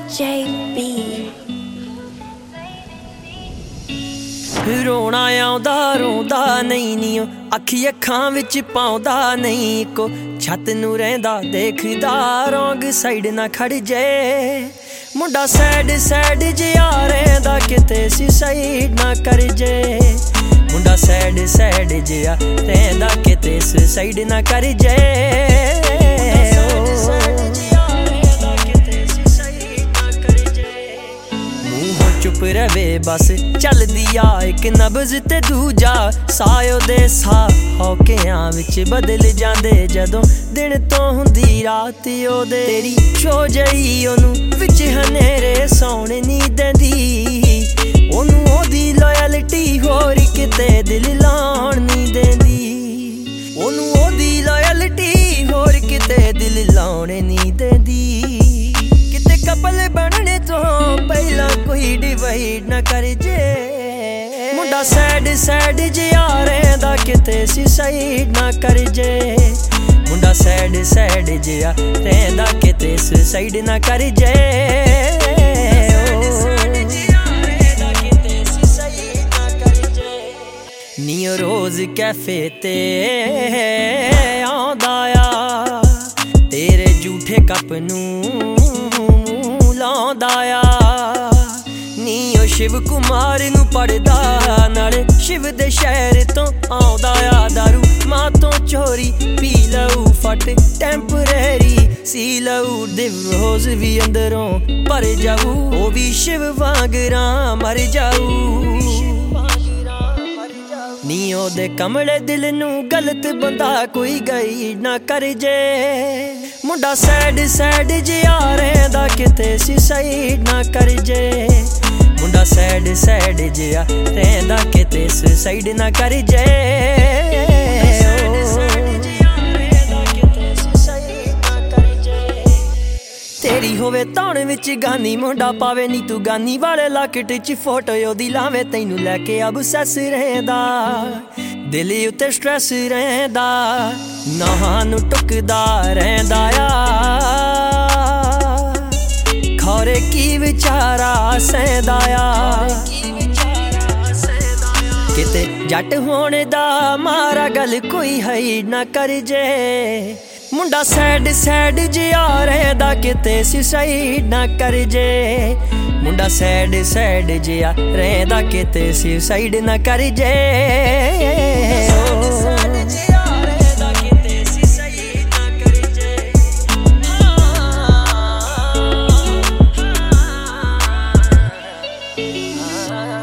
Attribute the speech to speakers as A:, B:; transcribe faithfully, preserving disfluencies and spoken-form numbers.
A: J B
B: ਰੋਣਾ ਆਉਂਦਾ ਰੋਂਦਾ ਨਹੀਂ ਨੀ ਅੱਖੀ ਅੱਖਾਂ ਵਿੱਚ ਪਾਉਂਦਾ ਨਹੀਂ ਕੋ ਛੱਤ ਨੂੰ ਰਹਿੰਦਾ ਦੇਖਦਾ ਰੋਂਗ ਸਾਈਡ ਨਾ ਖੜ ਜੇ ਮੁੰਡਾ ਸੈਡ ਸੈਡ ਜਿਹਾ ਰਹਿੰਦਾ ਕਿਤੇ ਸੀ ਸਾਈਡ ਨਾ ਕਰ ਜੇ ਮੁੰਡਾ ਸੈਡ ਸੈਡ ਜਿਹਾ ਰਹਿੰਦਾ ਕਿਤੇ ਸੀ ਸਾਈਡ ਨਾ ਕਰ ਜੇ चुप रवे बस चलदी आ एक नब्ज ते दूजा सायो दे सा हौकियां विच बदल जांदे जदों दिन तो हुंदी रात ओदे तेरी शो जई ओनू विच हनेरे सौणे नी देंदी ओनू ओदी लॉयल्टी होर किते दिल लाउण नी देंदी ओनू ओदी लॉयल्टी होर किते दिल लाउण नी देंदी किते कपल बनने तो पहला कोई डिवाइड ना कर जे मुंडा सैड सैड जिहा रहंदा किते सी साइड ना कर जे मुंडा सैड सैड जिहा रहंदा किते सी साइड ना कर जे नीओ रोज कैफे ते आंदा आ तेरे झूठे कप नूं लांदा आ नीओ शिव कुमार नू पढ़दा नाले शिव दे शहर तो आउंदा आ दारू मां तो चोरी पी लऊ फट टैंपरेरी सी लऊ दिव रोज भी अंदरों भर जाऊ ओ भी शिव वांगरा मर जाऊ नीओ दे कमले दिल नू गलत बंदा कोई गई ना कर जे मुंडा सैड सैड जिहा रहंदा किते सी साइड ना कर जे मुंडा सैड सैड जिहा रहंदा किते सी साइड ना कर जे तेरी होवे ताण विच गानी मुंडा पावे नी तू गानी वाले लाकेट च फोटो ओदी लावे तैनू लैके अबसैस रहंदा दिल उत्ते स्ट्रैस रहंदा नाहां नू टुकदा रहंदा आ खौरे की विचारा सहंदा आ किते जट होने दा मारा गल कोई है ना कर जे मुंडा सैड सैड जिहा रहंदा किते सी साइड ना कर जे मुंडा सैड सैड जिहा रहंदा किते सी साइड ना कर जे Ah